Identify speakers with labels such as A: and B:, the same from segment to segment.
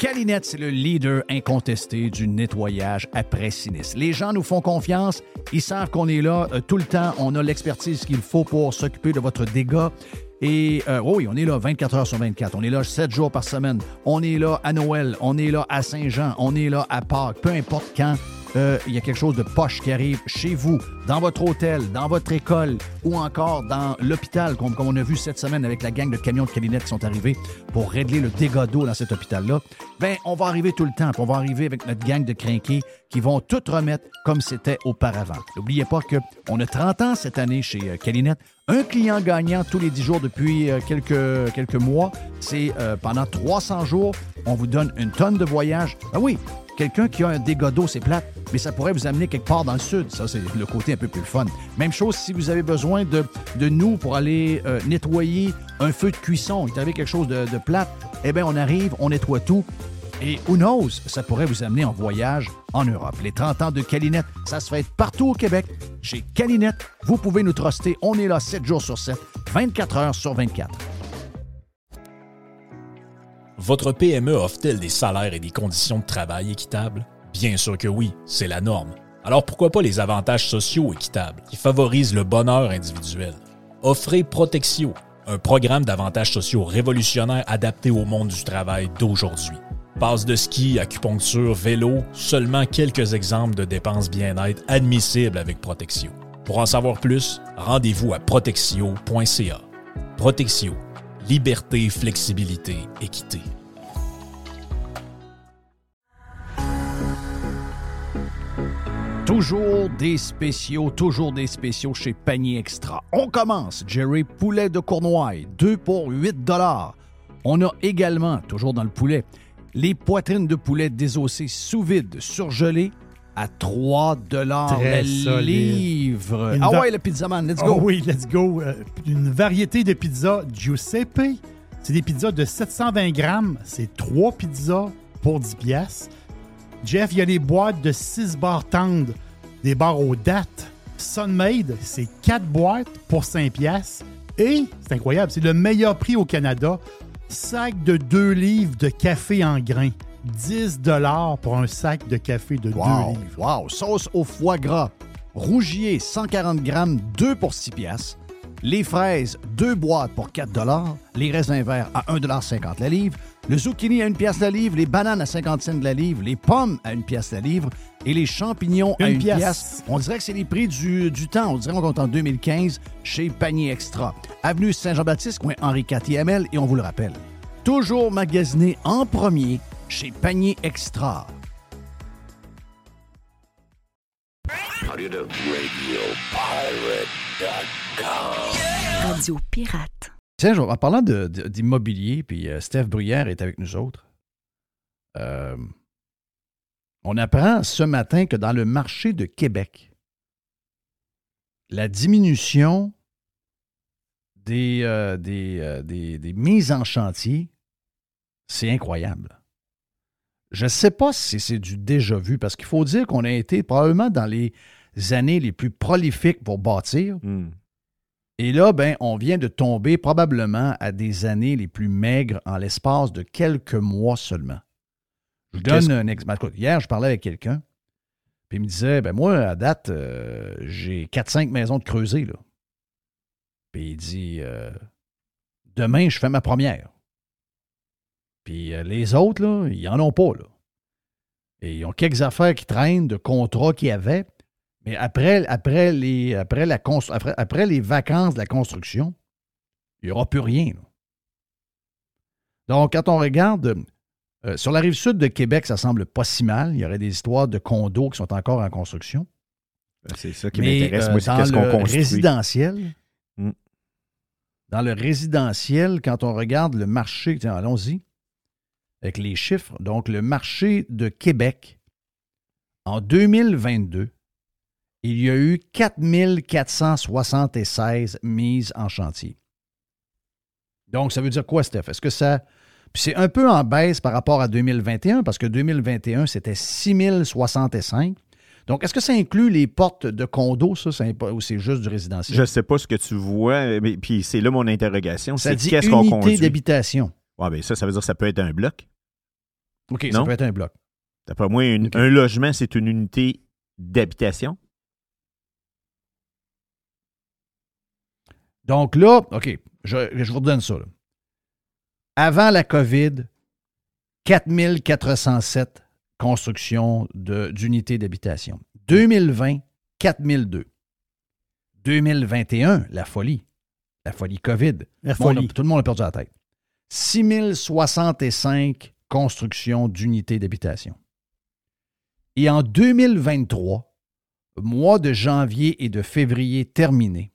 A: Calinette, c'est le leader incontesté du nettoyage après sinistre. Les gens nous font confiance. Ils savent qu'on est là tout le temps. On a l'expertise qu'il faut pour s'occuper de votre dégât. Et oui, on est là 24 heures sur 24. On est là 7 jours par semaine. On est là à Noël. On est là à Saint-Jean. On est là à Pâques. Peu importe quand il y a quelque chose de poche qui arrive chez vous, dans votre hôtel, dans votre école ou encore dans l'hôpital, comme on a vu cette semaine avec la gang de camions de Calinette qui sont arrivés pour régler le dégât d'eau dans cet hôpital-là, bien, on va arriver tout le temps. Puis on va arriver avec notre gang de crinqués qui vont tout remettre comme c'était auparavant. N'oubliez pas qu'on a 30 ans cette année chez Calinette. Un client gagnant tous les 10 jours depuis quelques mois. C'est pendant 300 jours, on vous donne une tonne de voyage. Ben oui, quelqu'un qui a un dégât d'eau, c'est plate, mais ça pourrait vous amener quelque part dans le sud. Ça, c'est le côté un peu plus fun. Même chose si vous avez besoin de nous pour aller nettoyer un feu de cuisson. Il est arrivé quelque chose de plate. Eh bien, on arrive, on nettoie tout. Et who knows, ça pourrait vous amener en voyage en Europe. Les 30 ans de Calinette, ça se fait partout au Québec. Chez Calinette, vous pouvez nous truster. On est là 7 jours sur 7, 24 heures sur 24.
B: Votre PME offre-t-elle des salaires et des conditions de travail équitables? Bien sûr que oui, c'est la norme. Alors pourquoi pas les avantages sociaux équitables qui favorisent le bonheur individuel? Offrez Protexio, un programme d'avantages sociaux révolutionnaire adapté au monde du travail d'aujourd'hui. Passe de ski, acupuncture, vélo, seulement quelques exemples de dépenses bien-être admissibles avec Protexio. Pour en savoir plus, rendez-vous à protexio.ca. Protexio. Liberté, flexibilité, équité.
A: Toujours des spéciaux chez Panier Extra. On commence, Jerry, poulet de Cournoye, 2 pour 8 $. On a également, toujours dans le poulet, les poitrines de poulet désossées sous vide, surgelées, à 3 $ le livre. Ouais, le pizzaman, let's go.
C: Oh oui, let's go. Une variété de pizzas Giuseppe. C'est des pizzas de 720 grammes. C'est 3 pizzas pour 10 piastres. Jeff, il y a les boîtes de 6 barres tendres, des barres aux dattes. Sunmade, c'est 4 boîtes pour 5 piastres. Et, c'est incroyable, c'est le meilleur prix au Canada. Sac de 2 livres de café en grains. 10 $ pour un sac de café de 2 livres.
A: Wow! Sauce au foie gras. Rougier, 140 grammes, 2 pour 6 piastres. Les fraises, 2 boîtes pour 4 $. Les raisins verts à 1,50 $ la livre. Le zucchini à 1 piastre la livre. Les bananes à 50 cents la livre. Les pommes à 1 piastre la livre. Et les champignons à 1 piastre. On dirait que c'est les prix du temps. On dirait qu'on est en 2015 chez Panier Extra. Avenue Saint-Jean-Baptiste, coin Henri IV, et on vous le rappelle. Toujours magasiné en premier chez Panier Extra.
D: Radio Pirate.
A: Tiens, en parlant d'immobilier, puis Steph Bruyère est avec nous autres. On apprend ce matin que dans le marché de Québec, la diminution des mises en chantier, c'est incroyable. Je ne sais pas si c'est du déjà vu, parce qu'il faut dire qu'on a été probablement dans les années les plus prolifiques pour bâtir. Et là, ben, on vient de tomber probablement à des années les plus maigres en l'espace de quelques mois seulement. Je vous donne un exemple. Hier, je parlais avec quelqu'un, puis il me disait, ben moi, à date, j'ai 4-5 maisons de creusées, là. Puis il dit, demain, je fais ma première. Puis les autres, là, ils n'en ont pas, là. Et ils ont quelques affaires qui traînent, de contrats qu'il y avait. Mais après les vacances de la construction, il n'y aura plus rien, là. Donc, quand on regarde, sur la rive sud de Québec, ça semble pas si mal. Il y aurait des histoires de condos qui sont encore en construction.
E: C'est ça qui m'intéresse. Moi, c'est
A: dans
E: qu'est-ce qu'on construit.
A: Dans le résidentiel, quand on regarde le marché, tiens, allons-y, avec les chiffres. Donc, le marché de Québec, en 2022, il y a eu 4 476 mises en chantier. Donc, ça veut dire quoi, Steph? Est-ce que ça... Puis c'est un peu en baisse par rapport à 2021, parce que 2021, c'était 6 065. Donc, est-ce que ça inclut les portes de condos, ça, ou c'est juste du résidentiel?
E: Je ne sais pas ce que tu vois, mais puis c'est là mon interrogation.
A: Ça
E: c'est
A: dit
E: qu'est-ce qu'on
A: unité
E: conduit?
A: d'habitation.
E: Oui, bien ça veut dire que ça peut être un bloc.
A: OK,
E: Non?
A: ça peut être un bloc.
E: D'après moi,
A: OK.
E: un logement, c'est une unité d'habitation.
A: Donc là, OK, je vous redonne ça. Là. Avant la COVID, 4407 constructions d'unités d'habitation. 2020, 4002. 2021, la folie. La folie COVID.
C: La folie.
A: Tout le monde a perdu la tête. 6065 constructions d'unités d'habitation. Et en 2023, mois de janvier et de février terminé,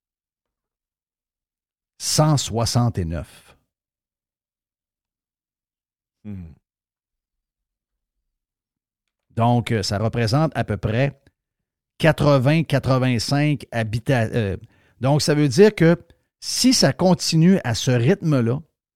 A: 169. Donc, ça représente à peu près 80-85 habitations. Donc, ça veut dire que si ça continue à ce rythme-là,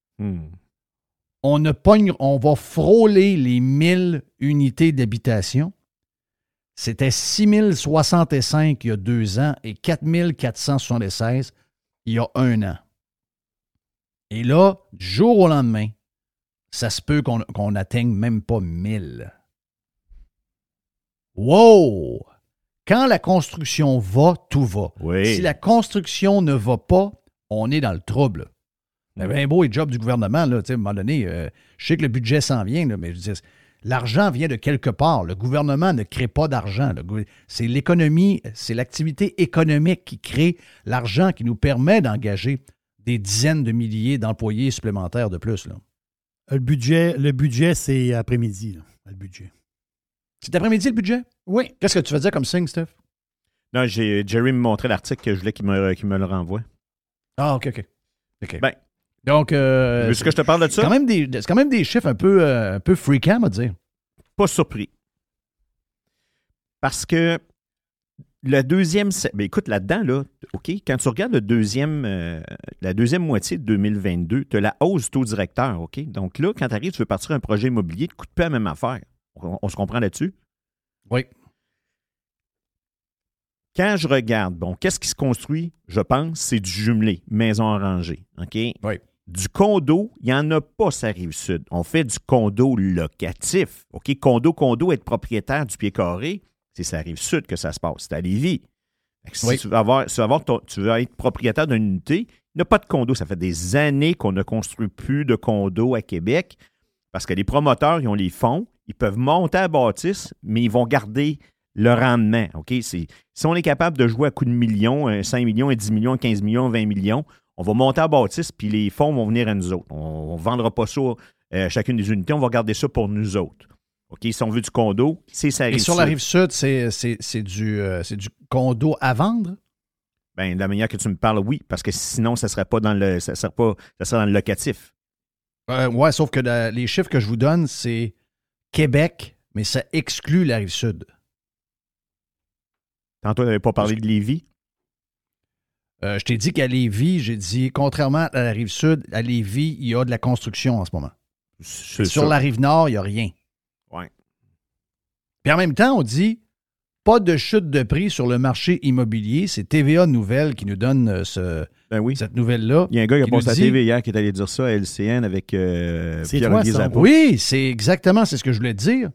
A: on va frôler les 1000 unités d'habitation. C'était 6065 il y a 2 ans et 4476 il y a 1 an. Et là, du jour au lendemain, ça se peut qu'on n'atteigne même pas 1000. Wow! Quand la construction va, tout va.
E: Oui.
A: Si la construction ne va pas, on est dans le trouble. C'est bien beau et job du gouvernement, là, à un moment donné, je sais que le budget s'en vient, là, mais je veux dire, l'argent vient de quelque part. Le gouvernement ne crée pas d'argent. C'est l'économie, c'est l'activité économique qui crée l'argent qui nous permet d'engager des dizaines de milliers d'employés supplémentaires de plus. Là.
C: Le budget, c'est après-midi, là, le budget.
A: C'est après-midi le budget?
C: Oui.
A: Qu'est-ce que tu faisais comme signe, Steph?
E: Non, Jerry me montrait l'article que je voulais qu'il me le renvoie.
A: Ah, OK.
E: Ben,
A: donc,
E: est-ce que je te parle de ça?
A: C'est quand même des chiffres un peu fréquents, à dire.
E: Pas surpris. Parce que le deuxième... Ben écoute, là-dedans, là, OK, quand tu regardes la deuxième moitié de 2022, tu as la hausse du taux directeur, OK? Donc là, quand tu arrives, tu veux partir un projet immobilier, tu ne coûtes pas la même affaire. On se comprend là-dessus?
A: Oui.
E: Quand je regarde, qu'est-ce qui se construit, je pense, c'est du jumelé, maison rangée, OK?
A: Oui.
E: Du condo, il n'y en a pas, ça Rive-Sud. On fait du condo locatif, OK? Condo, être propriétaire du pied carré, c'est ça Rive-Sud que ça se passe. C'est à Lévis. Si tu veux être propriétaire d'une unité, il n'y a pas de condo. Ça fait des années qu'on ne construit plus de condos à Québec parce que les promoteurs, ils ont les fonds, ils peuvent monter à la bâtisse, mais ils vont garder le rendement. OK? Si on est capable de jouer à coups de millions, 5 millions, 10 millions, 15 millions, 20 millions, on va monter à la bâtisse, puis les fonds vont venir à nous autres. On ne vendra pas ça à chacune des unités, on va garder ça pour nous autres. OK? Si on veut du condo, c'est ça.
A: Et sur la Rive-Sud, c'est du condo à vendre?
E: Bien, de la manière que tu me parles, oui, parce que sinon, ça ne serait pas dans le dans le locatif.
A: Oui, sauf que les chiffres que je vous donne, c'est Québec, mais ça exclut la Rive-Sud.
E: Tantôt, tu n'avais pas parlé de Lévis.
A: Je t'ai dit qu'à Lévis, j'ai dit, contrairement à la Rive-Sud, à Lévis, il y a de la construction en ce moment. Sur la Rive-Nord, il n'y a rien.
E: Oui.
A: Puis en même temps, on dit, pas de chute de prix sur le marché immobilier. C'est TVA Nouvelles qui nous donne cette nouvelle-là.
E: Il y a un gars qui a passé à la TV hier qui est allé dire ça à LCN avec Pierre-Olivier Zappa.
A: Oui, c'est ce que je voulais te dire.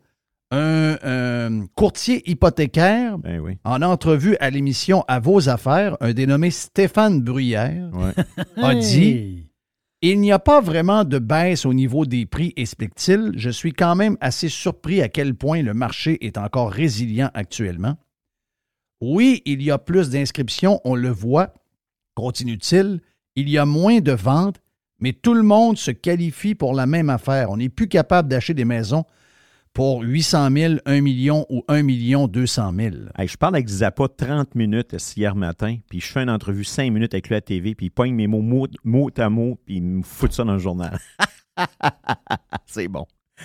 A: Un courtier hypothécaire, en entrevue à l'émission À vos affaires, un dénommé Stéphane Bruyère, a dit « Il n'y a pas vraiment de baisse au niveau des prix, explique-t-il. Je suis quand même assez surpris à quel point le marché est encore résilient actuellement. Oui, il y a plus d'inscriptions, on le voit, continue-t-il. Il y a moins de ventes, mais tout le monde se qualifie pour la même affaire. On n'est plus capable d'acheter des maisons pour 800 000, 1 million ou 1 200 000.
E: Hey, je parle avec Zappa 30 minutes hier matin, puis je fais une entrevue 5 minutes avec lui à la TV, puis il pogne mes mots mot à mot, puis il me fout ça dans le journal. C'est bon.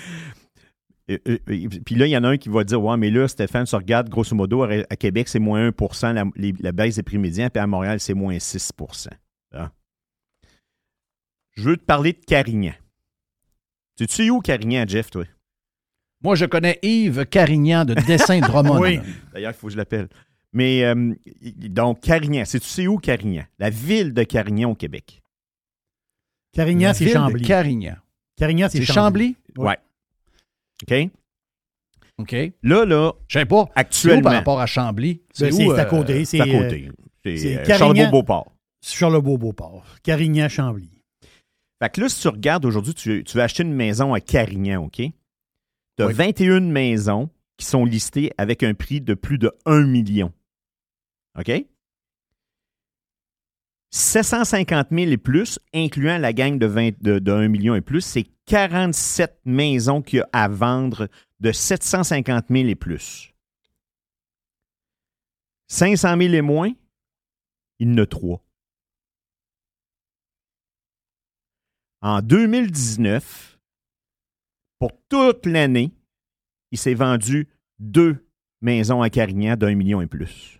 E: Puis là, il y en a un qui va dire « Ouais, mais là, Stéphane, tu regardes, grosso modo, à Québec, c'est moins 1 la baisse des prix médians, puis à Montréal, c'est moins 6 ». Hein? Je veux te parler de Carignan. Tu sais où Carignan, Jeff, toi?
A: Moi, je connais Yves Carignan de Dessin Drummond.
E: Oui, d'ailleurs, il faut que je l'appelle. Mais donc, Carignan, tu sais où Carignan? La ville de Carignan au Québec.
C: Carignan, c'est Chambly.
A: Carignan.
C: Carignan, c'est
A: Chambly?
E: Oui. OK?
A: OK.
E: Là,
A: Je sais pas.
E: actuellement.
A: C'est où par rapport à Chambly?
C: C'est à côté.
E: C'est à côté. C'est
C: Carignan-
E: Charlebourg-Beauport.
C: Charlebourg-Beauport. Carignan-Chambly.
E: Fait que là, si tu regardes aujourd'hui, tu veux acheter une maison à Carignan, OK? Tu as 21 maisons qui sont listées avec un prix de plus de 1 million. OK? 750 000 et plus, incluant la gang de 1 million et plus, c'est 47 maisons qu'il y a à vendre de 750 000 et plus. 500 000 et moins, il y en a 3. En 2019, pour toute l'année, il s'est vendu 2 maisons à Carignan d'1 million et plus.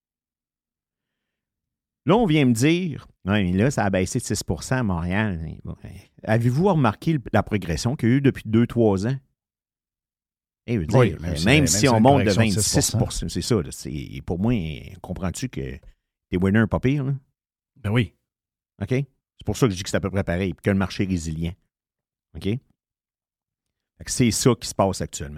E: Là, on vient me dire, ouais, là, ça a baissé de 6 % à Montréal. Avez-vous remarqué la progression qu'il y a eu depuis 2-3 ans? Eh, veux dire,
A: Oui,
E: même si on monte de 26
A: 6%.
E: c'est ça. Là, pour moi, comprends-tu que t'es winner pas pire? Là?
A: Ben oui.
E: OK? C'est pour ça que je dis que c'est à peu près pareil, puis que le marché est résilient. OK? Fait que c'est ça qui se passe actuellement.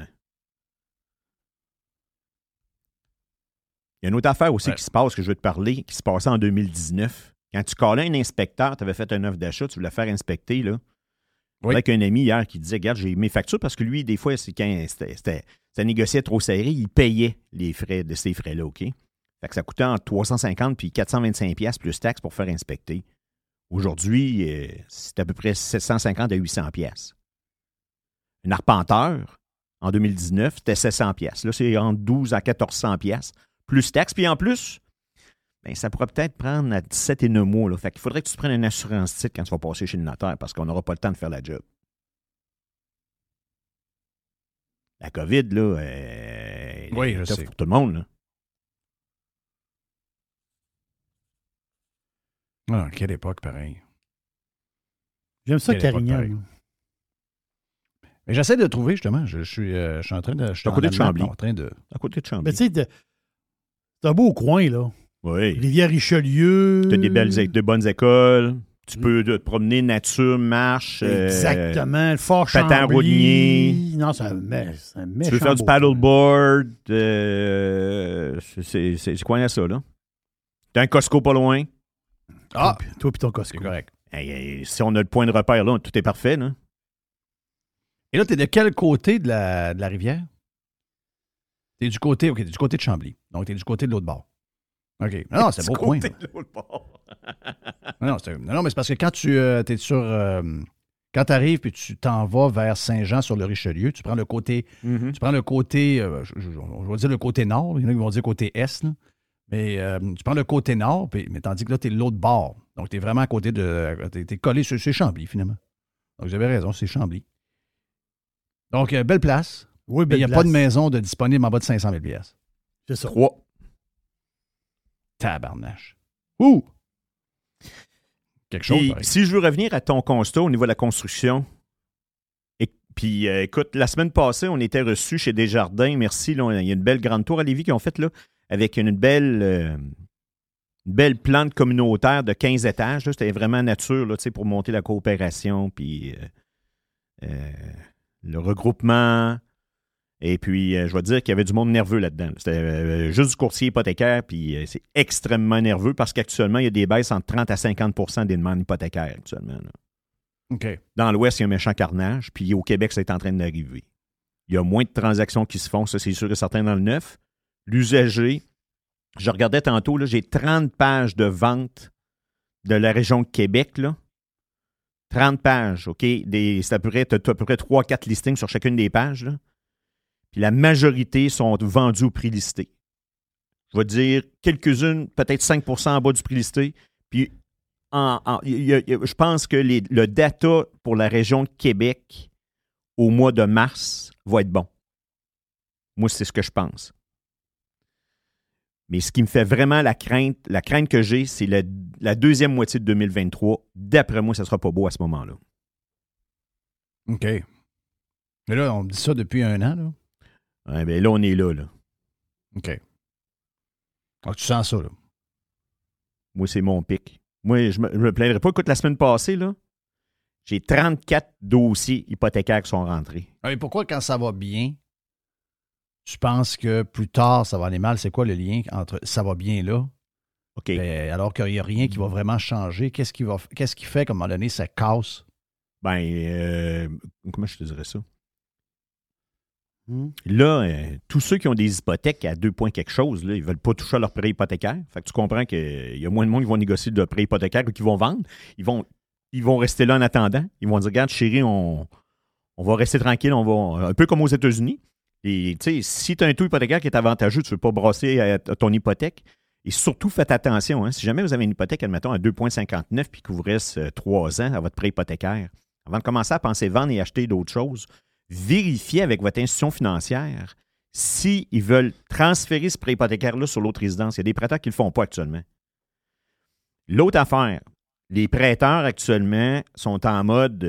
E: Il y a une autre affaire aussi qui se passe, que je veux te parler, qui se passait en 2019. Quand tu collais un inspecteur, tu avais fait une offre d'achat, tu voulais faire inspecter, là.
A: Oui.
E: Avec un ami hier qui disait, regarde, j'ai mes factures, parce que lui, des fois, c'est quand ça négociait trop serré, il payait les frais de ces frais-là, OK? Fait que ça coûtait entre 350 puis 425$ plus taxes pour faire inspecter. Aujourd'hui, c'est à peu près 750 à 800$. Un arpenteur, en 2019, c'était 700$. Là, c'est entre 12 à 1400$. Plus taxes. Puis en plus, ben, ça pourrait peut-être prendre à 17 et 9 mois. Là. Fait qu'il faudrait que tu te prennes une assurance titre quand tu vas passer chez le notaire parce qu'on n'aura pas le temps de faire la job. La COVID, là,
A: Oui, je
E: c'est
A: sais.
E: pour tout le monde. Là.
A: Ah, quelle époque, pareil.
C: J'aime ça,
A: Quelle époque,
C: Carignan.
A: pareil. Mais j'essaie de trouver, justement. Je suis en train de... Je suis
E: à côté de Chambly.
A: En train de...
E: À côté de Chambly.
C: Mais tu sais, c'est un beau coin, là.
E: Oui.
C: Rivière-Richelieu.
E: Tu as de bonnes écoles. Tu peux te promener nature, marche.
C: Exactement. Le Fort Chambly.
E: Patin-Roulier.
C: Non, c'est un méchant.
E: Tu veux faire du paddleboard. C'est quoi là, ça, là? T'as un Costco pas loin.
A: Ah!
C: Toi puis ton Costco.
A: C'est correct.
E: Si on a le point de repère, là, tout est parfait, là.
A: Et là, t'es de quel côté de la rivière? T'es du côté... OK, t'es du côté de Chambly. Donc, t'es du côté de l'autre bord. OK. Non, c'est un beau coin. Non, mais c'est parce que quand tu es sur... quand tu arrives puis tu t'en vas vers Saint-Jean sur le Richelieu, tu prends le côté...
E: Mm-hmm.
A: Tu prends le côté... on va dire le côté nord. Il y en a qui vont dire côté est, là. Mais tu prends le côté nord, mais tandis que là, tu es de l'autre bord. Donc, tu es vraiment à côté de... Tu es collé sur... C'est Chambly, finalement. Donc, vous avez raison, c'est Chambly. Donc, belle place.
C: Oui,
A: Mais il n'y a pas de maison de disponible en bas de 500 000 $.
C: C'est ça.
E: 3.
A: Tabarnache. Ouh! Quelque chose,
E: Et
A: pareil.
E: si je veux revenir à ton constat au niveau de la construction, puis écoute, la semaine passée, on était reçus chez Desjardins, merci, là, il y a une belle grande tour à Lévis qu'ils ont faite, là, avec une belle plante communautaire de 15 étages. Là. C'était vraiment nature là, pour monter la coopération, puis le regroupement. Et puis, je vais te dire qu'il y avait du monde nerveux là-dedans. C'était juste du courtier hypothécaire, puis c'est extrêmement nerveux parce qu'actuellement, il y a des baisses entre 30 à 50 des demandes hypothécaires actuellement. Là.
A: OK.
E: Dans l'Ouest, il y a un méchant carnage, puis au Québec, ça est en train d'arriver. Il y a moins de transactions qui se font, ça c'est sûr et certain dans le neuf. L'usager, je regardais tantôt, là, j'ai 30 pages de vente de la région de Québec, là. 30 pages, OK? C'est à peu près 3-4 listings sur chacune des pages, là. Puis la majorité sont vendues au prix listé. Je vais dire quelques-unes, peut-être 5% en bas du prix listé. Puis je pense que le data pour la région de Québec au mois de mars va être bon. Moi, c'est ce que je pense. Mais ce qui me fait vraiment la crainte que j'ai, c'est la deuxième moitié de 2023. D'après moi, ça ne sera pas beau à ce moment-là.
A: OK. Mais là, on me dit ça depuis 1 an, là.
E: Ouais, bien là, on est là.
A: OK. Donc, tu sens ça, là.
E: Moi, c'est mon pic. Moi, je me plaindrai pas. Écoute, la semaine passée, là, J'ai 34 dossiers hypothécaires qui sont rentrés.
A: Et pourquoi, quand ça va bien, tu penses que plus tard, ça va aller mal? C'est quoi le lien entre ça va bien là?
E: OK.
A: Alors qu'il n'y a rien qui va vraiment changer. Qu'est-ce qui fait qu'à un moment donné, ça casse?
E: Comment je te dirais ça? Là, tous ceux qui ont des hypothèques à 2 points quelque chose, là, ils ne veulent pas toucher à leur prêt hypothécaire. Fait que tu comprends qu'il y a moins de monde qui vont négocier de prêt hypothécaire ou qui vont vendre. Ils vont rester là en attendant. Ils vont dire, regarde, chérie, on va rester tranquille. Un peu comme aux États-Unis. Et tu sais, si tu as un taux hypothécaire qui est avantageux, tu ne veux pas brasser à ton hypothèque. Et surtout, faites attention. Hein, si jamais vous avez une hypothèque, admettons, à 2,59 puis qu'il vous reste 3 ans à votre prêt hypothécaire, avant de commencer à penser vendre et acheter d'autres choses, vérifiez avec votre institution financière s'ils veulent transférer ce prêt hypothécaire-là sur l'autre résidence. Il y a des prêteurs qui ne le font pas actuellement. L'autre affaire, les prêteurs actuellement sont en mode...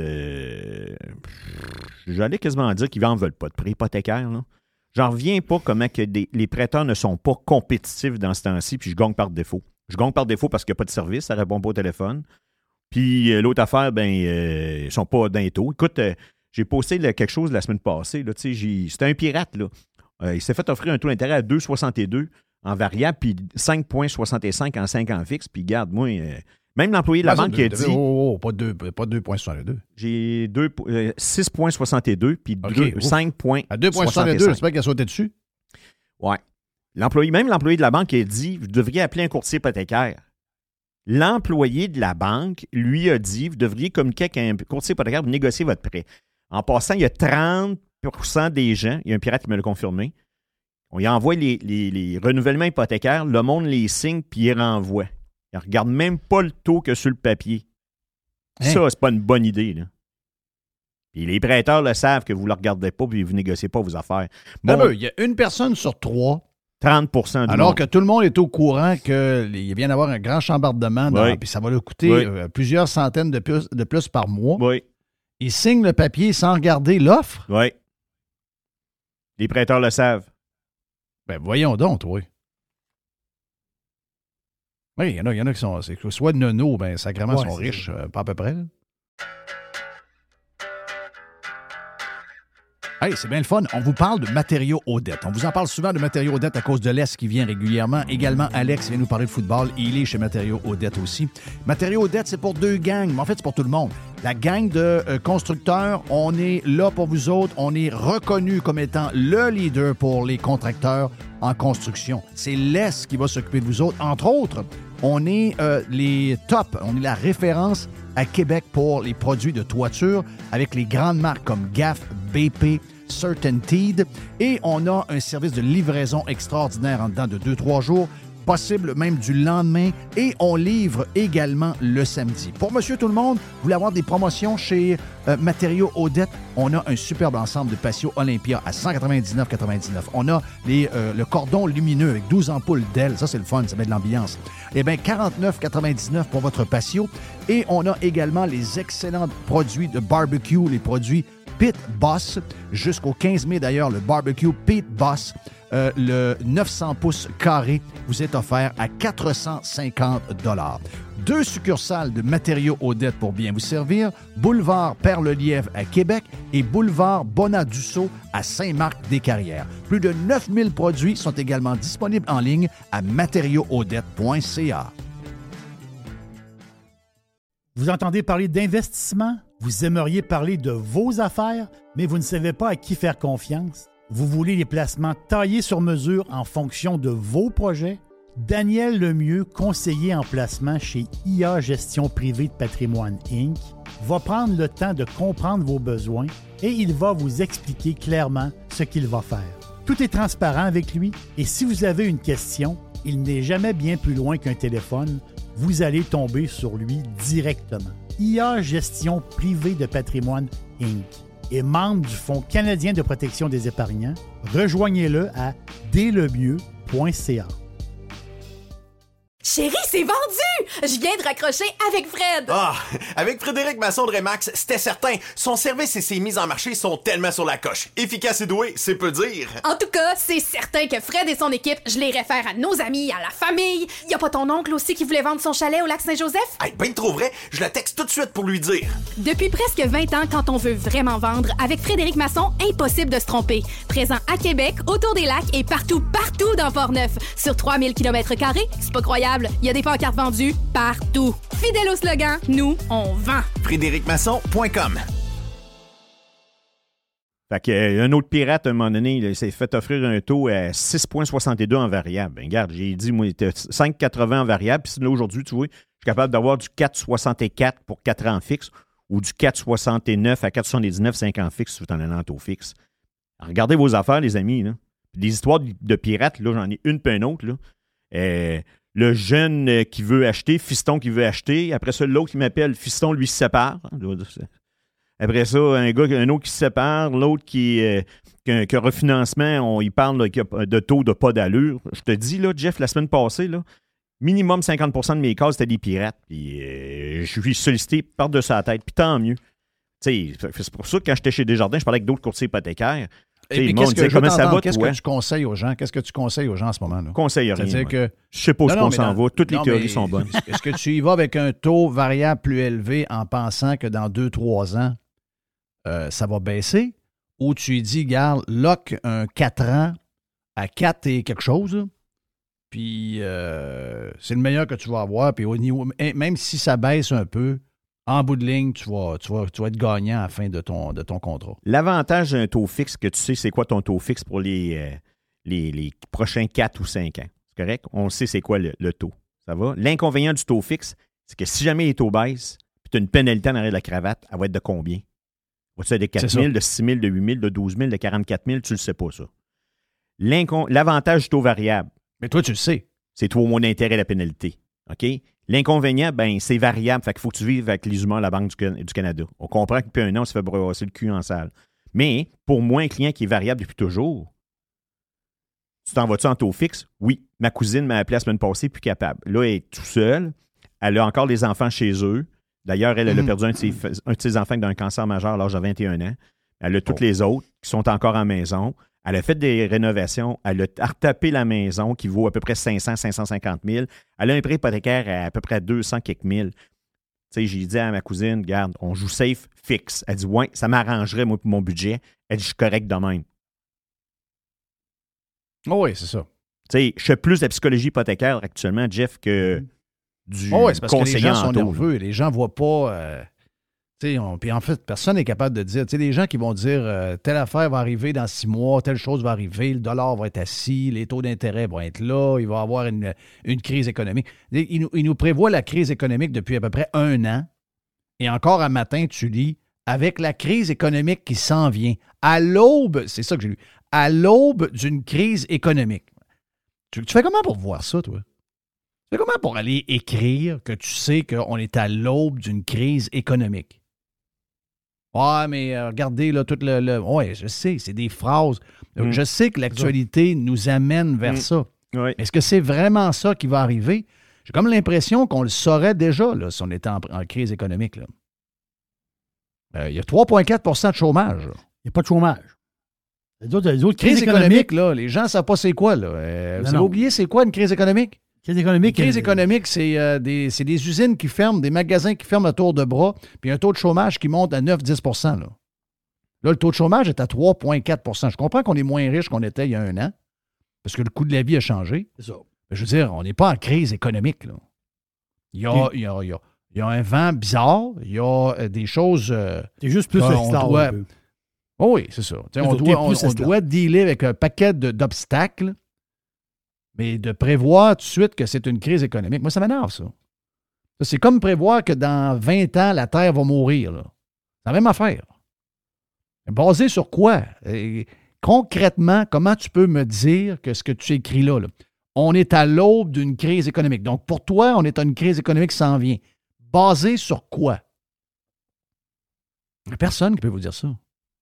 E: j'allais quasiment dire qu'ils n'en veulent pas de prêt hypothécaire. Là. J'en reviens pas comment que les prêteurs ne sont pas compétitifs dans ce temps-ci, puis je gagne par défaut. Je gagne par défaut parce qu'il n'y a pas de service, ça ne répond pas au téléphone. Puis l'autre affaire, ils ne sont pas d'un taux. Écoute, j'ai posté quelque chose la semaine passée. Là, c'était un pirate. Là. Il s'est fait offrir un taux d'intérêt à 2,62 en variable, puis 5,65 en 5 ans fixe. Puis garde, moi, même l'employé de la banque qui a dit...
A: pas 2,62.
E: J'ai 6,62 puis 5 points.
A: À 2,62, j'espère qu'elle sautait dessus.
E: Oui. Même l'employé de la banque a dit, vous devriez appeler un courtier hypothécaire. L'employé de la banque lui a dit, vous devriez communiquer avec un courtier hypothécaire pour négocier votre prêt. En passant, il y a 30% des gens, il y a un pirate qui me l'a confirmé, on y envoie les renouvellements hypothécaires, le monde les signe puis il renvoie. Il ne regarde même pas le taux que sur le papier. Hein? Ça, c'est pas une bonne idée. Là. Puis les prêteurs le savent que vous ne le regardez pas et vous ne négociez pas vos affaires.
A: Bon, il y a une personne sur 3.
E: 30% du
A: alors
E: monde.
A: Que tout le monde est au courant qu'il vient d'avoir un grand chambardement, puis ça va lui coûter plusieurs centaines de plus par mois.
E: Oui.
A: Il signe le papier sans regarder l'offre.
E: Oui. Les prêteurs le savent.
A: Ben voyons donc, oui. Oui, il y en a qui sont... soit nono, ben sacrément sont riches, pas à peu près. Là. Hey, c'est bien le fun. On vous parle de matériaux Odette. On vous en parle souvent de matériaux Odette à cause de l'Est qui vient régulièrement. Également, Alex vient nous parler de football. Il est chez Matériaux Odette aussi. Matériaux Odette, c'est pour 2 gangs, mais en fait, c'est pour tout le monde. La gang de constructeurs, on est là pour vous autres. On est reconnu comme étant le leader pour les contracteurs en construction. C'est l'Est qui va s'occuper de vous autres. Entre autres, on est les tops. On est la référence à Québec pour les produits de toiture avec les grandes marques comme GAF, BP, CertainTeed. Et on a un service de livraison extraordinaire en dedans de 2-3 jours, possible même du lendemain. Et on livre également le samedi. Pour Monsieur Tout-le-Monde, vous voulez avoir des promotions chez Matériaux Odette, on a un superbe ensemble de patio Olympia à 199,99. On a le cordon lumineux avec 12 ampoules d'ailes. Ça, c'est le fun, ça met de l'ambiance. Eh bien, 49,99 pour votre patio. Et on a également les excellents produits de barbecue, les produits Pit Boss. Jusqu'au 15 mai, d'ailleurs, le barbecue Pit Boss, le 900 pouces carré, vous est offert à 450 $. 2 succursales de Matériaux Odette pour bien vous servir. Boulevard Perle-Lièvre à Québec et Boulevard Bonadusseau à Saint-Marc-des-Carrières. Plus de 9000 produits sont également disponibles en ligne à matériauxaudette.ca.
C: Vous entendez parler d'investissement? Vous aimeriez parler de vos affaires, mais vous ne savez pas à qui faire confiance? Vous voulez les placements taillés sur mesure en fonction de vos projets? Daniel Lemieux, conseiller en placement chez IA Gestion Privée de Patrimoine Inc., va prendre le temps de comprendre vos besoins et il va vous expliquer clairement ce qu'il va faire. Tout est transparent avec lui et si vous avez une question, il n'est jamais bien plus loin qu'un téléphone. Vous allez tomber sur lui directement. IA Gestion Privée de Patrimoine Inc. est membre du Fonds canadien de protection des épargnants. Rejoignez-le à dlemieux.ca.
D: Chérie, c'est vendu! Je viens de raccrocher avec Fred!
F: Ah, avec Frédéric Masson de Remax, c'était certain. Son service et ses mises en marché sont tellement sur la coche. Efficace et doué, c'est peu dire.
D: En tout cas, c'est certain que Fred et son équipe, je les réfère à nos amis, à la famille. Y a pas ton oncle aussi qui voulait vendre son chalet au lac Saint-Joseph?
F: Hey, ben trop vrai, je le texte tout de suite pour lui dire.
D: Depuis presque 20 ans, quand on veut vraiment vendre, avec Frédéric Masson, impossible de se tromper. Présent à Québec, autour des lacs et partout dans Port-Neuf. Sur 3000 km², c'est pas croyable, il y a des pancartes vendues partout. Fidèle au slogan, nous, on vend.
F: FrédéricMasson.com.
E: Fait qu'un autre pirate, à un moment donné, il s'est fait offrir un taux à 6,62 en variable. Ben, regarde, j'ai dit, moi, il était 5,80 en variable. Puis là, aujourd'hui, tu vois, je suis capable d'avoir du 4,64 pour 4 ans fixe ou du 4,69 à 4,79, 5 ans fixe, tout en allant en taux fixe. Alors, regardez vos affaires, les amis. Là. Des histoires de pirates, là, j'en ai une puis une autre. Là. Le jeune qui veut acheter, fiston qui veut acheter. Après ça, l'autre qui m'appelle, fiston, lui, se sépare. Après ça, un autre qui se sépare, l'autre que refinancement, il parle de taux de pas d'allure. Je te dis, là, Jeff, la semaine passée, là, minimum 50% de mes cas, c'était des pirates. Puis je suis sollicité par-dessus la tête, puis tant mieux. T'sais, c'est pour ça que quand j'étais chez Desjardins, je parlais avec d'autres courtiers hypothécaires.
A: Qu'est-ce que tu conseilles aux gens? Qu'est-ce que tu conseilles aux gens en ce moment? Là?
E: Conseille rien.
A: C'est-à-dire que
E: je sais pas où on s'en va. Toutes les théories sont bonnes.
A: Est-ce que tu y vas avec un taux variable plus élevé en pensant que dans 2-3 ans, ça va baisser? Ou tu lui dis, garde, lock un 4 ans à 4 et quelque chose, puis c'est le meilleur que tu vas avoir. Puis au niveau, même si ça baisse un peu, en bout de ligne, tu vas être gagnant à la fin de ton contrat.
E: L'avantage d'un taux fixe, que tu sais c'est quoi ton taux fixe pour les prochains 4 ou 5 ans. C'est correct? On sait c'est quoi le taux. Ça va? L'inconvénient du taux fixe, c'est que si jamais les taux baissent, puis tu as une pénalité en arrière de la cravate, elle va être de combien? Va-tu être de 4 000, de 6 000, de 8 000, de 12 000, de 44 000? Tu ne le sais pas, ça. L'avantage du taux variable.
A: Mais toi, tu le sais.
E: C'est toi au moins d'intérêt à la pénalité. OK? L'inconvénient, c'est variable. Fait qu'il faut que tu vives avec les humains à la Banque du Canada. On comprend que depuis un an, on se fait brasser le cul en salle. Mais pour moi, un client qui est variable depuis toujours, tu t'en vas-tu en taux fixe? Oui. Ma cousine m'a appelé la semaine passée, plus capable. Là, elle est tout seule. Elle a encore des enfants chez eux. D'ailleurs, elle a perdu un de ses enfants d'un cancer majeur à l'âge de 21 ans. Elle a toutes les autres qui sont encore en maison. Elle a fait des rénovations. Elle a retapé la maison qui vaut à peu près 500, 550 000. Elle a un prêt hypothécaire à peu près 200 quelques mille. Tu sais, j'ai dit à ma cousine, regarde, on joue safe, fixe. Elle dit, ouais, ça m'arrangerait, moi, pour mon budget. Elle dit, je suis correct de même.
A: Oh oui, c'est ça.
E: Tu sais, je fais plus de la psychologie hypothécaire actuellement, Jeff, que du
A: c'est parce
E: conseiller
A: que les gens sont
E: taux,
A: nerveux. Les gens ne voient pas... puis en fait, personne n'est capable de dire. Tu sais, des gens qui vont dire telle affaire va arriver dans 6 mois, telle chose va arriver, le dollar va être assis, les taux d'intérêt vont être là, il va y avoir une crise économique. Ils nous prévoient la crise économique depuis à peu près 1 an. Et encore un matin, tu lis, avec la crise économique qui s'en vient, à l'aube, c'est ça que j'ai lu, à l'aube d'une crise économique. Tu fais comment pour voir ça, toi? Tu fais comment pour aller écrire que tu sais qu'on est à l'aube d'une crise économique? Ouais, mais regardez, là, tout le... Ouais, je sais, c'est des phrases. Je sais que l'actualité nous amène vers ça.
E: Oui.
A: Est-ce que c'est vraiment ça qui va arriver? J'ai comme l'impression qu'on le saurait déjà, là, si on était en crise économique. Là. Il y a 3,4 % de chômage.
C: Il n'y a pas de chômage. Les autres
A: Crise économique, là, les gens ne savent pas c'est quoi. Là. Vous avez oublié c'est quoi une crise économique? Une crise économique, c'est des usines qui ferment, des magasins qui ferment à tour de bras, puis un taux de chômage qui monte à 9-10 %. Là, le taux de chômage est à 3,4 %. Je comprends qu'on est moins riche qu'on était il y a 1 an, parce que le coût de la vie a changé. C'est ça. Mais je veux dire, on n'est pas en crise économique. Là. Il y a un vent bizarre, il y a des choses...
C: c'est juste plus
A: doit... Oh oui, c'est ça. On doit dealer avec un paquet d'obstacles. Mais de prévoir tout de suite que c'est une crise économique, moi, ça m'énerve, ça. C'est comme prévoir que dans 20 ans, la Terre va mourir. Là. C'est la même affaire. Basé sur quoi? Concrètement, comment tu peux me dire que ce que tu écris là, on est à l'aube d'une crise économique. Donc, pour toi, on est à une crise économique qui s'en vient. Basé sur quoi? Il n'y a personne qui peut vous dire ça.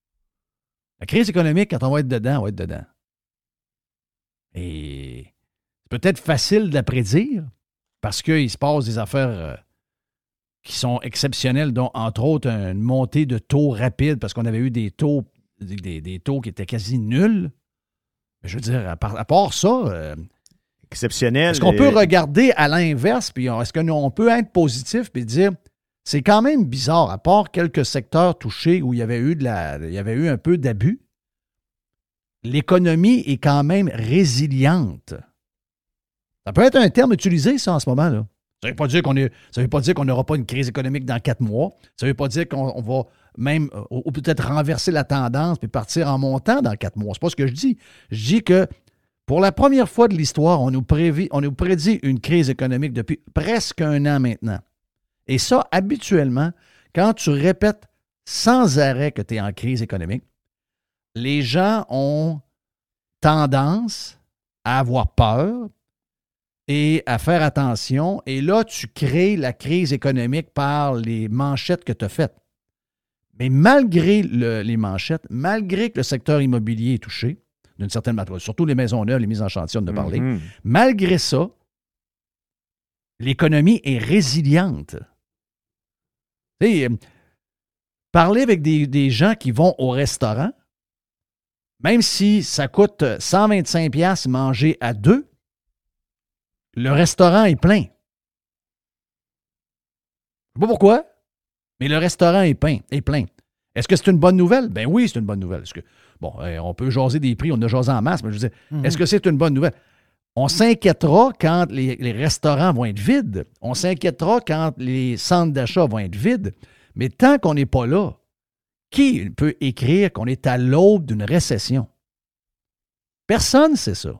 A: La crise économique, quand on va être dedans, on va être dedans. Et... c'est peut-être facile de la prédire parce qu'il se passe des affaires qui sont exceptionnelles, dont, entre autres, une montée de taux rapide, parce qu'on avait eu des taux qui étaient quasi nuls. Mais je veux dire, à part ça...
E: exceptionnel.
A: Est-ce qu'on peut regarder à l'inverse, puis est-ce qu'on peut être positif et dire c'est quand même bizarre, à part quelques secteurs touchés où il y avait eu un peu d'abus, l'économie est quand même résiliente. Ça peut être un terme utilisé, ça, en ce moment-là. Ça ne veut pas dire qu'on n'aura pas une crise économique dans 4 mois. Ça ne veut pas dire qu'on va même, ou peut-être renverser la tendance puis partir en montant dans 4 mois. C'est pas ce que je dis. Je dis que pour la première fois de l'histoire, on nous prédit une crise économique depuis presque 1 an maintenant. Et ça, habituellement, quand tu répètes sans arrêt que tu es en crise économique, les gens ont tendance à avoir peur et à faire attention. Et là, tu crées la crise économique par les manchettes que tu as faites. Mais malgré les manchettes, malgré que le secteur immobilier est touché, d'une certaine manière, surtout les maisons neuves, les mises en chantier, on en a parlé, malgré ça, l'économie est résiliente. Tu sais, parler avec des gens qui vont au restaurant, même si ça coûte 125$ manger à 2, le restaurant est plein. Je ne sais pas pourquoi, mais le restaurant est plein. Est-ce que c'est une bonne nouvelle? Ben oui, c'est une bonne nouvelle. On peut jaser des prix, on a jasé en masse, mais je veux dire, est-ce que c'est une bonne nouvelle? On s'inquiétera quand les restaurants vont être vides. On s'inquiétera quand les centres d'achat vont être vides. Mais tant qu'on n'est pas là, qui peut écrire qu'on est à l'aube d'une récession? Personne ne sait ça.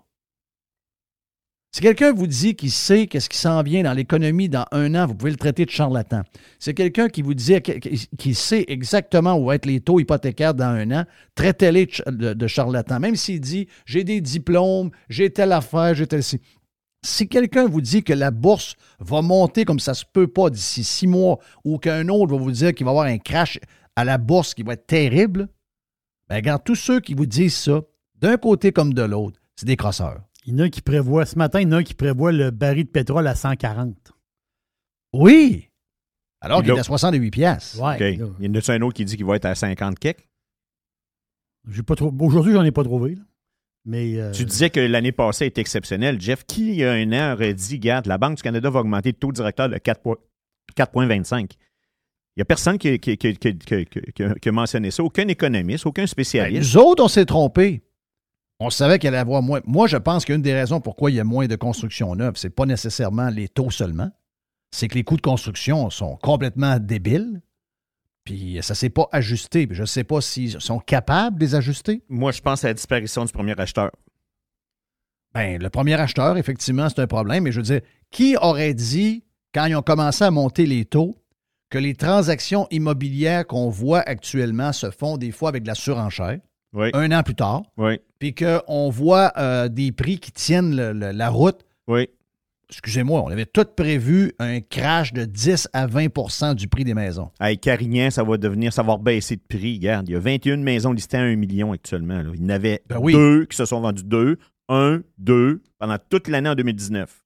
A: Si quelqu'un vous dit qu'il sait qu'est-ce qui s'en vient dans l'économie dans 1 an, vous pouvez le traiter de charlatan. Si quelqu'un qui vous dit qu'il sait exactement où vont être les taux hypothécaires dans 1 an, traitez-les de charlatan. Même s'il dit « j'ai des diplômes, j'ai telle affaire, j'ai telle... » Si quelqu'un vous dit que la bourse va monter comme ça se peut pas d'ici 6 mois ou qu'un autre va vous dire qu'il va y avoir un crash à la bourse qui va être terrible, bien, regarde, tous ceux qui vous disent ça, d'un côté comme de l'autre, c'est des crosseurs.
C: Il y en a qui prévoient, ce matin, il y en a qui prévoient le baril de pétrole à 140.
A: Oui! Alors qu'il est à 68 piastres.
C: Ouais,
E: okay. Il y en a un autre qui dit qu'il va être à 50 kek?
C: Aujourd'hui, j'en ai pas trouvé. Là. Mais,
E: Tu disais que l'année passée était exceptionnelle. Jeff, qui il y a 1 an aurait dit, regarde, la Banque du Canada va augmenter le taux directeur de 4,25? Il n'y a personne qui a mentionné ça. Aucun économiste, aucun spécialiste.
A: Ben, nous autres, on s'est trompés. On savait qu'il allait y avoir moins. Moi, je pense qu'une des raisons pourquoi il y a moins de construction neuve, c'est pas nécessairement les taux seulement. C'est que les coûts de construction sont complètement débiles. Puis ça ne s'est pas ajusté. Puis je ne sais pas s'ils sont capables de les ajuster.
E: Moi, je pense à la disparition du premier acheteur.
A: Bien, le premier acheteur, effectivement, c'est un problème. Mais je veux dire, qui aurait dit, quand ils ont commencé à monter les taux, que les transactions immobilières qu'on voit actuellement se font des fois avec de la surenchère?
E: Oui.
A: 1 an plus tard,
E: oui.
A: Puis qu'on voit des prix qui tiennent la route.
E: Oui.
A: Excusez-moi, on avait tout prévu un crash de 10 à 20 du prix des maisons.
E: Hey, Carignan, ça va baisser de prix. Regarde, il y a 21 maisons listées à 1 million actuellement. Là. Il y en avait 2 qui se sont vendues 2 pendant toute l'année en 2019.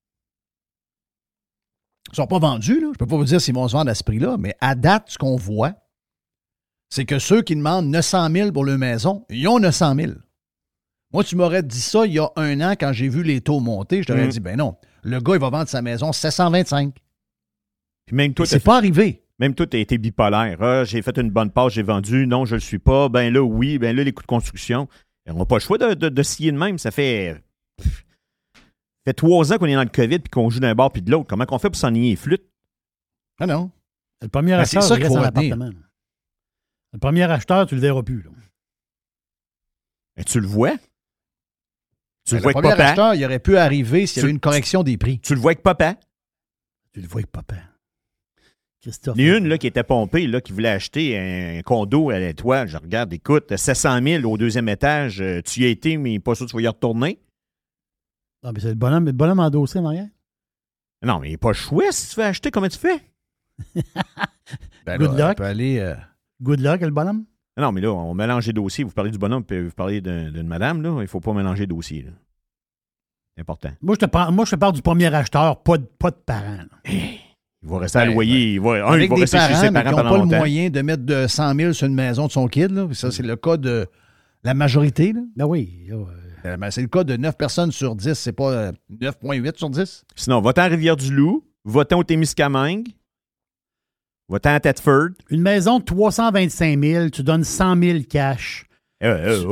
A: Ils ne sont pas vendus, là. Je ne peux pas vous dire s'ils vont se vendre à ce prix-là, mais à date, ce qu'on voit, c'est que ceux qui demandent 900 000 pour leur maison, ils ont 900 000. Moi, tu m'aurais dit ça il y a 1 an quand j'ai vu les taux monter. Je t'aurais dit, ben non, le gars, il va vendre sa maison 725.
E: Puis même toi,
A: c'est pas arrivé.
E: Même toi, tu as été bipolaire. Ah, j'ai fait une bonne passe, j'ai vendu. Non, je ne le suis pas. Ben là, oui. Ben là, les coûts de construction. On n'a pas le choix de scier de même. Ça fait 3 ans qu'on est dans le COVID puis qu'on joue d'un bord puis de l'autre. Comment on fait pour s'ennuyer les flûtes?
A: Ah non.
C: Le premier acheteur,
A: c'est ça qu'il faut
C: reste dans l'appartement. Le premier acheteur, tu le verras plus. Là.
E: Ben, tu le vois?
A: Tu le vois avec papa. Acheteur, il aurait pu arriver s'il y avait une correction des prix.
E: Tu le vois avec papa?
C: Tu le vois avec papa. Christophe.
E: Il y a une là, qui était pompée, là, qui voulait acheter un condo à l'Étoile. Je regarde, écoute, 700 000 au 2e étage. Tu y as été, mais pas sûr que tu vas y retourner.
C: Non, mais c'est le bonhomme endossé en arrière.
E: Non, mais il n'est pas chouette si tu veux acheter. Comment tu fais?
A: Ben Good luck. Peut aller,
C: Good luck, le bonhomme.
E: Non, mais là, on mélange les dossiers. Vous parlez du bonhomme, puis vous parlez d'une madame, là. Il ne faut pas mélanger les dossiers, là. C'est important.
C: Moi, je te parle du premier acheteur, pas de parents. Là.
E: Il va rester à loyer. Il va
A: Avec des
E: rester chez
A: parents,
E: ses
A: mais
E: parents
A: qui n'ont
E: pendant
A: pas
E: longtemps.
A: le moyen de mettre de 100 000 sur une maison de son kid. Là. Ça, c'est le cas de la majorité. Là.
C: Ben oui.
A: Ben, c'est le cas de 9 personnes sur 10. C'est pas 9,8 sur 10.
E: Sinon, va-t'en à Rivière-du-Loup, va-t'en au Témiscamingue, va-t'en à Thetford.
C: Une maison de 325 000, tu donnes 100 000 cash.
A: De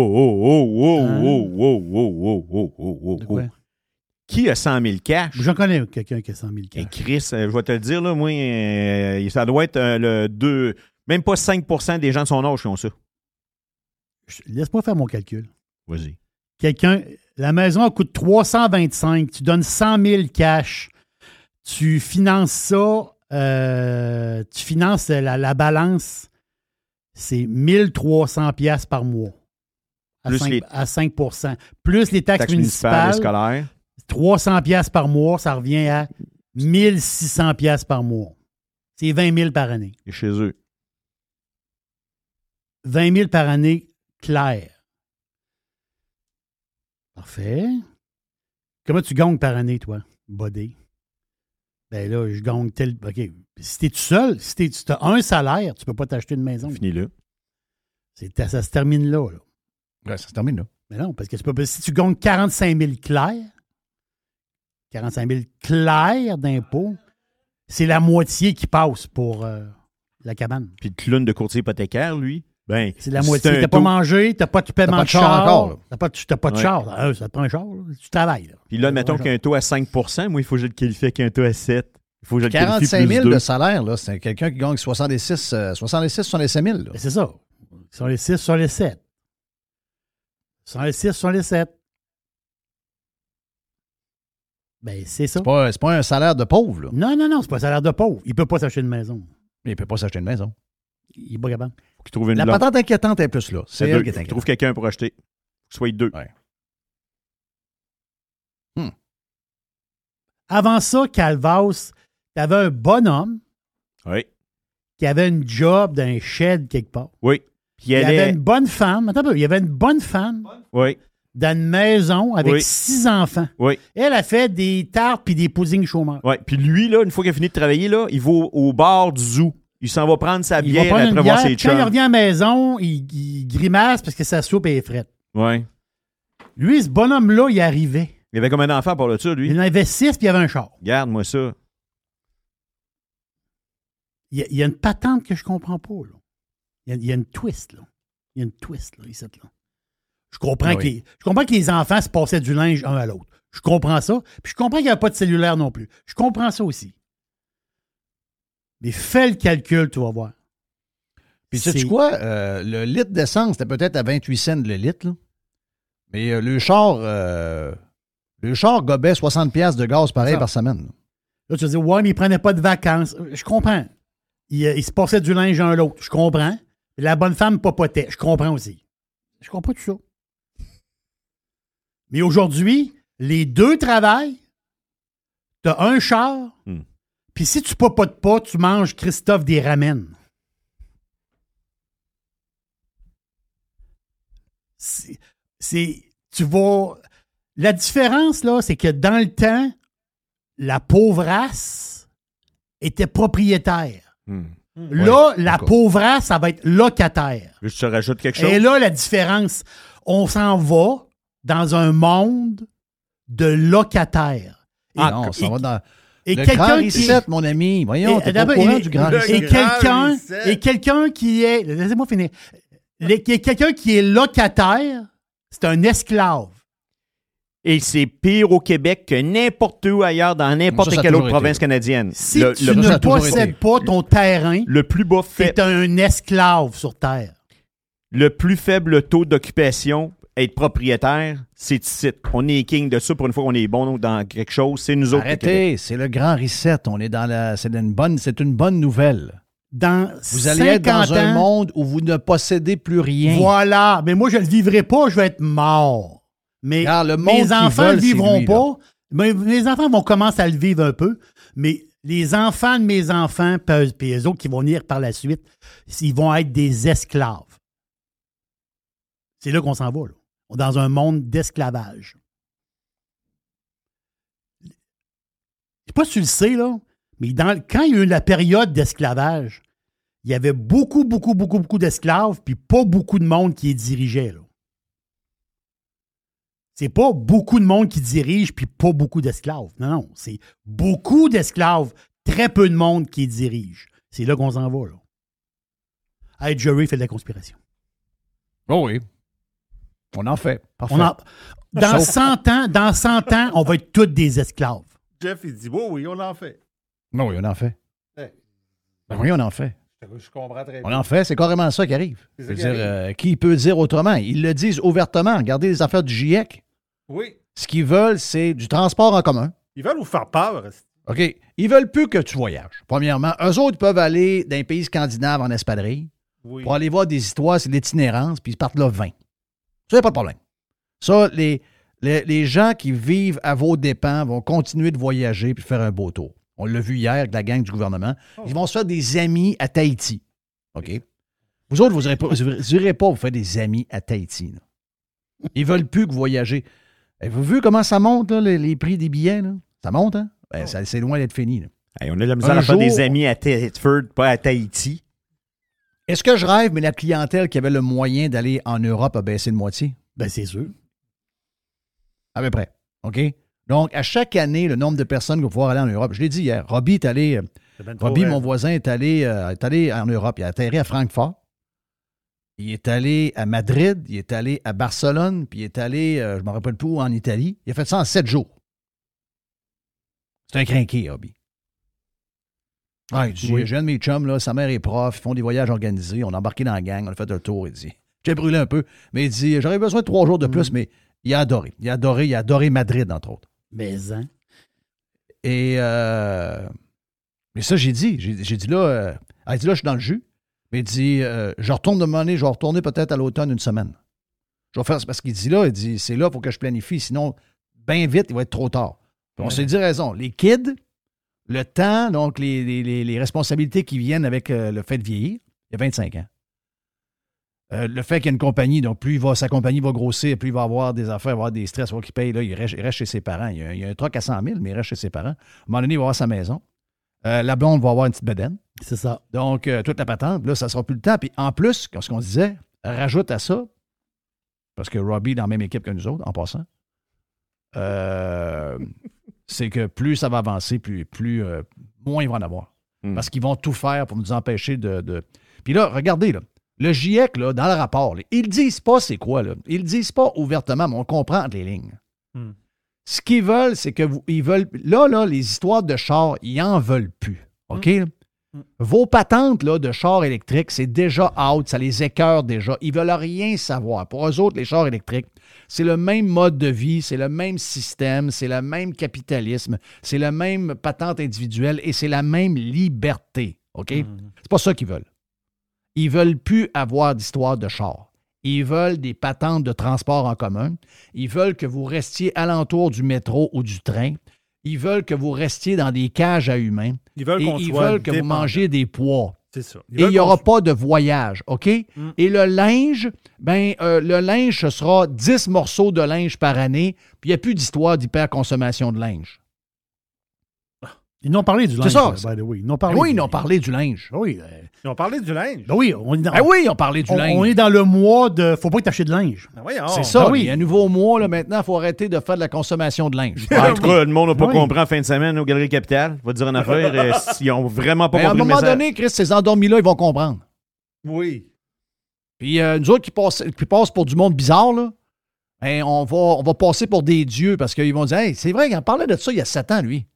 A: quoi?
E: Qui a 100 000 cash?
C: J'en connais quelqu'un qui a 100 000
E: Et
C: cash.
E: Chris, je vais te le dire, là, moi, ça doit être le 2, même pas 5 % des gens de son âge qui ont ça.
C: Laisse-moi faire mon calcul.
E: Vas-y.
C: La maison elle coûte 325, tu donnes 100 000 cash, tu finances ça, tu finances la balance, c'est 1300 pièces par mois. À 5 %. Plus les taxes municipales,
E: scolaires.
C: 300 pièces par mois, ça revient à 1600 pièces par mois. C'est 20 000 par année.
E: Et chez eux.
C: 20 000 par année, clair. Parfait. Comment tu gagnes par année, toi, Bodé? Ben là, je gagne tel... OK. Si t'es tout seul, si t'as un salaire, tu peux pas t'acheter une maison.
E: Finis-le.
C: Ça se termine là.
A: Ouais, ça se termine là.
C: Mais non, parce que si tu gagnes 45 000 clairs, 45 000 clairs d'impôts, c'est la moitié qui passe pour la cabane.
E: Puis le clown de courtier hypothécaire, lui, ben,
C: C'est la moitié. T'as pas mangé, t'as pas de paiement de char.
A: encore, là.
C: T'as pas de char. Ça te prend un char. Là. Tu travailles. Là.
E: Puis là, mettons qu'il y a un taux à 5 %, moi, il faut que je le qualifie avec un taux à 7. Il faut que je le qualifie
A: 45
E: plus
A: 000
E: 2.
A: de salaire, là, c'est quelqu'un qui gagne 67 000. Là.
C: Ben, c'est ça. Sur les 6, sur les 7. Sur les 6, sur les 7. Ben, c'est ça.
A: C'est pas un salaire de pauvre. Là.
C: Non, c'est pas un salaire de pauvre. Il peut pas s'acheter une maison.
A: Mais il ne peut pas s'acheter une maison.
C: Il est pas capable.
E: Faut qu'il trouve une
A: La
E: blonde.
A: patente inquiétante est plus là. C'est elle qui est
E: Il
A: inquiétante.
E: trouve quelqu'un pour acheter. Faut qu'il soit deux.
A: Ouais.
C: Avant ça, Calvas, t'avais un bonhomme
E: Oui.
C: qui avait une job d'un shed quelque part.
E: Oui. Puis
C: Il y avait une bonne femme. Attends un peu. Il y avait une bonne femme
E: Oui.
C: dans une maison avec
E: Oui.
C: 6 enfants.
E: Oui.
C: Elle a fait des tartes puis des puddings chômeurs.
E: Oui. Puis lui, là, une fois qu'il a fini de travailler, là, il va au bar du zoo. Il s'en va prendre sa
C: Il
E: bière
C: va prendre
E: après
C: une
E: voir
C: bière.
E: ses
C: Quand il
E: chums.
C: revient à la maison, il grimace parce que sa soupe est frette.
E: Oui.
C: Lui, ce bonhomme-là, il arrivait.
E: Il avait combien d'enfants pour le dessus, lui?
C: Il en avait 6 puis il avait un char.
E: Garde-moi ça.
C: Il y a une patente que je comprends pas. Là. Il y a une twist. Là. Il y a une twist, là, ici, là. Je comprends,
A: Oui.
C: je comprends que les enfants se passaient du linge un à l'autre. Je comprends ça. Puis je comprends qu'il n'y avait pas de cellulaire non plus. Je comprends ça aussi. Mais fais le calcul, tu vas voir.
A: Puis sais-tu quoi? Le litre d'essence, c'était peut-être à 28 cents le litre. Là. Mais le char gobait 60 piastres de gaz pareil
C: Ça.
A: par semaine. Là.
C: Là, tu vas dire, ouais, mais il ne prenait pas de vacances. Je comprends. Il se passait du linge un à l'autre. Je comprends. La bonne femme papotait. Je comprends aussi. Je comprends tout ça. Mais aujourd'hui, les deux travaillent. Tu as un char. Puis si tu papotes pas, tu manges Christophe des ramen. Tu vas... La différence, là, c'est que dans le temps, la pauvrasse était propriétaire. Là, la
A: d'accord.
C: pauvrasse, ça va être locataire.
E: Je te rajoute quelque chose.
C: Et là, la différence, on s'en va dans un monde de locataires.
A: Non, ça va dans...
C: Et
A: le
C: quelqu'un
A: grand
C: qui-
A: reset, mon ami. Voyons, t'es pas au
C: d'abord,
A: courant du grand reset.
C: Et quelqu'un qui est... Laissez-moi finir. Quelqu'un qui est locataire, c'est un esclave.
E: Et c'est pire au Québec que n'importe où ailleurs dans n'importe
A: Ça a
E: quelle
A: toujours
E: autre province
A: été.
E: canadienne.
C: Si
E: Le-
C: tu
E: le-
C: ne
A: ça a toujours
C: possèdes
A: été.
C: pas ton terrain,
E: le plus bas fait,
C: t'es un esclave sur Terre.
E: le plus faible taux d'occupation, être propriétaire, c'est ici. On est king de ça pour une fois qu'on est bon dans quelque chose. C'est nous autres. le Québec.
A: Arrêtez, c'est le grand reset. On est dans la... C'est une bonne nouvelle.
C: Dans
A: Vous allez être dans
C: 50
A: un
C: ans,
A: monde où vous ne possédez plus rien.
C: voilà. Mais moi, je ne le vivrai pas, je vais être mort. Mais
A: Regarde, le monde
C: mes
A: qu'ils
C: enfants ne
A: veulent,
C: le
A: c'est
C: vivront
A: lui,
C: pas. Mes enfants vont commencer à le vivre un peu, mais les enfants de mes enfants, puis les autres qui vont venir par la suite, ils vont être des esclaves. C'est là qu'on s'en va, là. On est dans un monde d'esclavage. sais pas si tu le sais, là, mais quand il y a eu la période d'esclavage, il y avait beaucoup d'esclaves, puis pas beaucoup de monde qui les dirigeait, là. C'est pas beaucoup de monde qui dirige, puis pas beaucoup d'esclaves. Non, c'est beaucoup d'esclaves, très peu de monde qui les dirige. C'est là qu'on s'en va, là. Hey, Jerry fait de la conspiration.
A: Oh oui. On en fait. Parfait.
C: Dans 100 ans, on va être tous des esclaves.
G: Jeff, il dit, oui, on en fait.
A: Non, oui, on en fait.
G: Hey.
A: Ben oui, on en fait.
G: Je comprends très bien.
A: On en fait, c'est carrément ça qui arrive.
G: C'est
A: Je
G: ça
A: veux
G: qui
A: dire,
G: arrive.
A: qui peut dire autrement? Ils le disent ouvertement. Regardez les affaires du GIEC.
G: Oui.
A: Ce qu'ils veulent, c'est du transport en commun.
G: Ils veulent vous faire peur.
A: OK? Ils veulent plus que tu voyages. Premièrement, eux autres peuvent aller dans les pays scandinaves en espadrille
G: Oui.
A: pour aller voir des histoires, c'est de l'itinérance, puis ils partent là 20. Ça, il n'y a pas de problème. Ça, les gens qui vivent à vos dépens vont continuer de voyager puis faire un beau tour. On l'a vu hier avec la gang du gouvernement. Ils vont se faire des amis à Tahiti. OK? Vous autres, vous n'irez pas vous faire des amis à Tahiti. Là. Ils ne veulent plus que vous voyagez. Avez-vous vu comment ça monte, là, les prix des billets? Là? Ça monte, hein? Ben, c'est loin d'être fini. Là.
E: Hey, on a de la misère à faire des amis à Thetford, pas à Tahiti.
A: Est-ce que je rêve, mais la clientèle qui avait le moyen d'aller en Europe a baissé de moitié?
C: Ben, c'est sûr.
A: À peu près. OK? Donc, à chaque année, le nombre de personnes qui vont pouvoir aller en Europe. Je l'ai dit hier. Robbie est allé. Robbie, mon voisin, est allé en Europe. Il a atterri à Francfort. Il est allé à Madrid. Il est allé à Barcelone. Puis il est allé, je ne me rappelle plus où, en Italie. Il a fait ça en 7 jours. C'est un crinqué, Robbie. Ouais, j'ai un de mes chums, là, sa mère est prof, ils font des voyages organisés. On a embarqué dans la gang, on a fait un tour. Il dit, j'ai brûlé un peu, mais il dit, j'aurais besoin de 3 jours de plus, mais il a adoré. Il a adoré Madrid, entre autres.
C: Mais, hein?
A: Et mais ça, j'ai dit là, elle dit là, je suis dans le jus. Mais il dit, je retourne de monnaie, je vais retourner peut-être à l'automne une semaine. Je vais faire parce qu'il dit là, c'est là, il faut que je planifie, sinon, bien vite, il va être trop tard. Puis on s'est dit raison. Les kids, le temps, donc les responsabilités qui viennent avec le fait de vieillir, il y a 25 ans. Le fait qu'il y a une compagnie, donc plus sa compagnie va grossir, plus il va avoir des affaires, il va avoir des stress, il va qu'il paye, là, il reste chez ses parents. Il y a un truck à 100 000, mais il reste chez ses parents. À un moment donné, il va avoir sa maison. La blonde va avoir une petite bedaine.
C: C'est ça.
A: Donc, toute la patente, là, ça ne sera plus le temps. Puis en plus, ce qu'on disait, rajoute à ça, parce que Robbie est dans la même équipe que nous autres, en passant, c'est que plus ça va avancer, plus moins il va en avoir. Parce qu'ils vont tout faire pour nous empêcher de... Puis là, regardez, là, le GIEC, là, dans le rapport, là, ils ne disent pas c'est quoi. Là. Ils ne disent pas ouvertement, mais on comprend entre les lignes. Ce qu'ils veulent, c'est que ils veulent... Là, les histoires de chars, ils n'en veulent plus. OK? Vos patentes là, de chars électriques, c'est déjà out, ça les écœure déjà. Ils ne veulent rien savoir. Pour eux autres, les chars électriques, c'est le même mode de vie, c'est le même système, c'est le même capitalisme, c'est la même patente individuelle et c'est la même liberté. OK? C'est pas ça qu'ils veulent. Ils ne veulent plus avoir d'histoire de chars. Ils veulent des patentes de transport en commun. Ils veulent que vous restiez alentour du métro ou du train. Ils veulent que vous restiez dans des cages à humains. Ils veulent que vous mangiez des pois.
G: C'est ça.
A: Et il n'y aura pas de voyage, OK? Et le linge, le linge, ce sera 10 morceaux de linge par année, puis il n'y a plus d'histoire d'hyperconsommation de linge.
C: Ils n'ont parlé du linge.
A: C'est ça.
C: By the way. Ils
A: n'ont parlé du linge.
C: Oui.
G: Ils ont parlé du linge.
C: Ben oui,
A: ils ont parlé du linge.
C: On est dans le mois de... Faut pas t'acheter de linge.
G: Ben voyons.
A: C'est ça.
C: Ben oui.
A: Il y a un nouveau mois, là, maintenant, il faut arrêter de faire de la consommation de linge.
E: En tout cas, le monde n'a pas
C: Oui.
E: compris en fin de semaine aux Galeries Capitales. Va te dire une affaire. Ils n'ont vraiment pas
A: Mais à un
E: compris le
A: moment
E: message.
A: donné, Chris, ces endormis-là, ils vont comprendre.
G: Oui.
A: Puis nous autres qui passent pour du monde bizarre, là, on va passer pour des dieux parce qu'ils vont dire, hey, c'est vrai, il en parlait de ça il y a 7 ans, lui.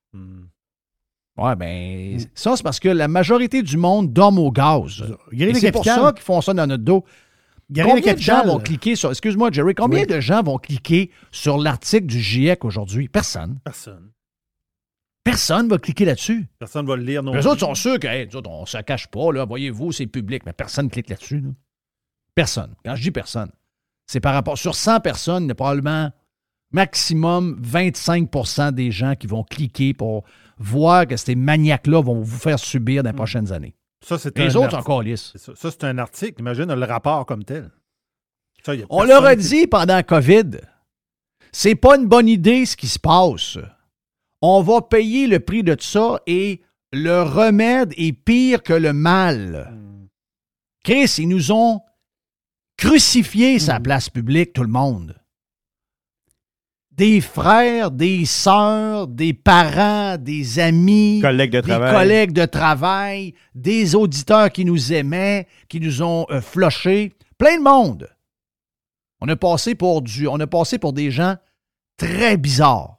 A: Ouais, ça, c'est parce que la majorité du monde dorme au gaz. Et c'est pour ça qu'ils font ça dans notre dos. Combien de gens vont cliquer sur... Excuse-moi, Jerry, combien de gens vont cliquer sur l'article du GIEC aujourd'hui? Personne. Personne va cliquer là-dessus.
G: Personne va le lire non
A: Les
G: plus.
A: autres sont sûrs que, nous autres, on ne se cache pas, là. Voyez-vous, c'est public, mais personne ne clique là-dessus. Là. Personne. Quand je dis personne, c'est par rapport... Sur 100 personnes, il y a probablement maximum 25% des gens qui vont cliquer pour voir que ces maniaques-là vont vous faire subir dans les prochaines années.
G: Ça, c'est
A: Les autres, encore lisses.
G: Ça, c'est un article. Imagine le rapport comme tel. Ça, y a
A: On
G: personne
A: leur a
G: qui-
A: dit pendant la COVID, c'est pas une bonne idée ce qui se passe. On va payer le prix de ça et le remède est pire que le mal. Chris, ils nous ont crucifiés sur la place publique, tout le monde. Des frères, des sœurs, des parents, des amis,
E: Collègues de
A: des
E: travail.
A: collègues de travail, des auditeurs qui nous aimaient, qui nous ont flochés. Plein de monde. On a passé pour des gens très bizarres.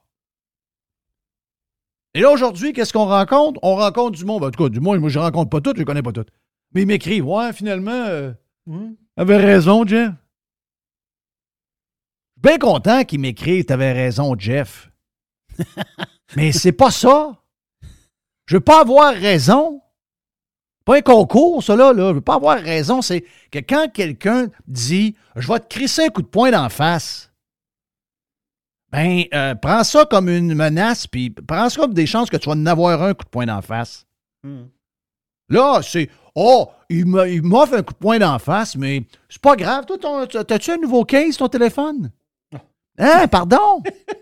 A: Et là, aujourd'hui, qu'est-ce qu'on rencontre? On rencontre du monde. Ben, en tout cas, du moins, moi, je ne rencontre pas tout, je ne connais pas tout. Mais ils m'écrivent, ouais, finalement, t'avais raison, Jeff. Je suis bien content qu'ils m'écrivent, t'avais raison, Jeff. Mais c'est pas ça. Je veux pas avoir raison. Pas un concours, ça, là. Je veux pas avoir raison. C'est que quand quelqu'un dit « Je vais te crisser un coup de poing d'en face », ben, prends ça comme une menace, puis prends ça comme des chances que tu vas en avoir un coup de poing d'en face. Là, c'est « Oh, il m'offre un coup de poing d'en face, mais c'est pas grave. Toi, t'as-tu un nouveau case, ton téléphone? » Hein, pardon?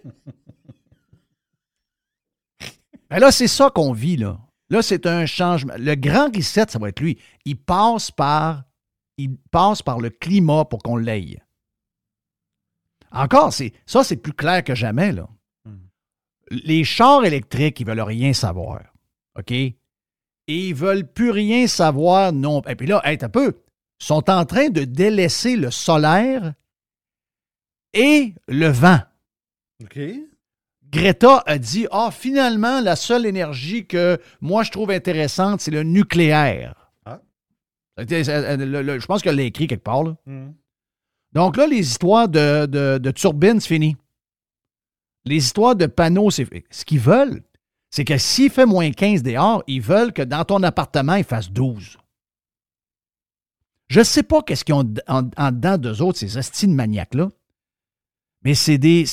A: Ben là, c'est ça qu'on vit, là. Là, c'est un changement. Le grand reset, ça va être lui. Il passe par le climat pour qu'on l'aille. Encore, c'est plus clair que jamais, là. Les chars électriques, ils veulent rien savoir. OK? Et ils veulent plus rien savoir, non. Et puis là, un peu, ils sont en train de délaisser le solaire et le vent.
G: OK.
A: Greta a dit « finalement, la seule énergie que moi, je trouve intéressante, c'est le nucléaire.
G: Ah. »
A: Je pense qu'elle l'a écrit quelque part. Là. Donc là, les histoires de turbines, c'est fini. Les histoires de panneaux, c'est fini. Ce qu'ils veulent, c'est que s'il fait moins 15 dehors, ils veulent que dans ton appartement, il fasse 12. Je ne sais pas qu'est-ce qu'ils ont en dedans d'eux autres, ces hosties de maniaques-là. Mais c'est des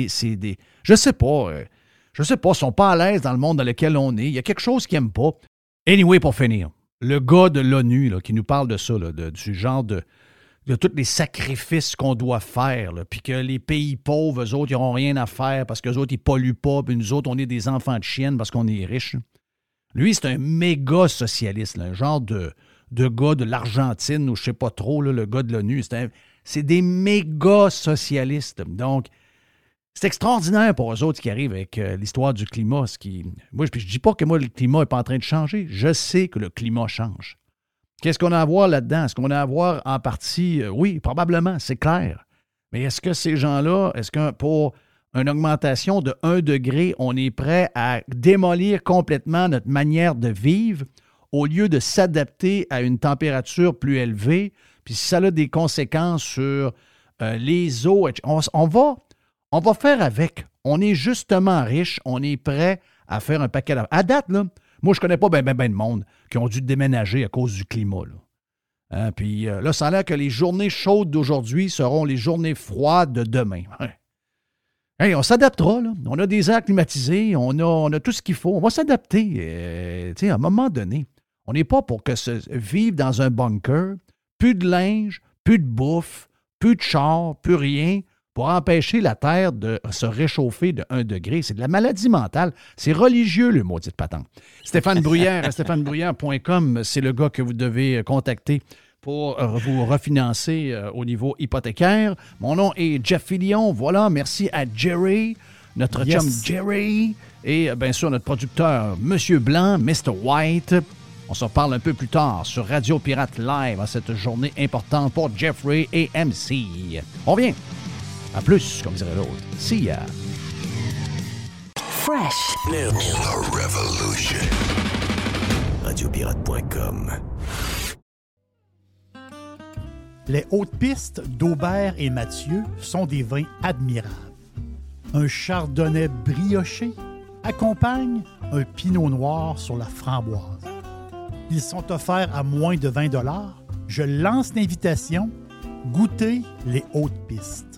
A: je sais pas, ils sont pas à l'aise dans le monde dans lequel on est. Il y a quelque chose qu'ils n'aiment pas. Anyway, pour finir, le gars de l'ONU là, qui nous parle de ça, là, du genre de tous les sacrifices qu'on doit faire, puis que les pays pauvres, eux autres, ils n'auront rien à faire parce qu'eux autres, ils polluent pas, puis nous autres, on est des enfants de chiennes parce qu'on est riches. Lui, c'est un méga socialiste, là, un genre de gars de l'Argentine ou je sais pas trop, là, le gars de l'ONU. C'est des méga socialistes. Donc, c'est extraordinaire pour eux autres qui arrivent avec l'histoire du climat. Moi, je ne dis pas que le climat n'est pas en train de changer. Je sais que le climat change. Qu'est-ce qu'on a à voir là-dedans? Est-ce qu'on a à voir en partie? Oui, probablement, c'est clair. Mais est-ce que ces gens-là, est-ce que pour une augmentation de 1 degré, on est prêt à démolir complètement notre manière de vivre au lieu de s'adapter à une température plus élevée? Puis si ça a des conséquences sur les eaux, on va faire avec. On est justement riche, on est prêt à faire un paquet d'affaires. À date, là, moi, je connais pas bien de monde qui ont dû déménager à cause du climat. Là. Puis là, ça a l'air que les journées chaudes d'aujourd'hui seront les journées froides de demain. Hey, on s'adaptera. Là. On a des airs climatisés, on a tout ce qu'il faut. On va s'adapter. À un moment donné, on n'est pas pour vivre dans un bunker. Plus de linge, plus de bouffe, plus de char, plus rien pour empêcher la Terre de se réchauffer de 1 degré. C'est de la maladie mentale. C'est religieux, le maudit patente. Stéphane Bruyère, stéphanebruyère.com, c'est le gars que vous devez contacter pour vous refinancer au niveau hypothécaire. Mon nom est Jeff Fillion. Voilà, merci à Jerry, notre chum Jerry, et bien sûr notre producteur, Monsieur Blanc, Mr. White. On se reparle un peu plus tard sur Radio Pirate Live à cette journée importante pour Jeffrey et MC. On revient. À plus, comme dirait l'autre. See ya.
H: Fresh.
I: New. The Revolution. Radiopirate.com.
C: Les hautes pistes d'Aubert et Mathieu sont des vins admirables. Un chardonnay brioché accompagne un pinot noir sur la framboise. Ils sont offerts à moins de 20 $. Je lance l'invitation. Goûtez les hautes pistes.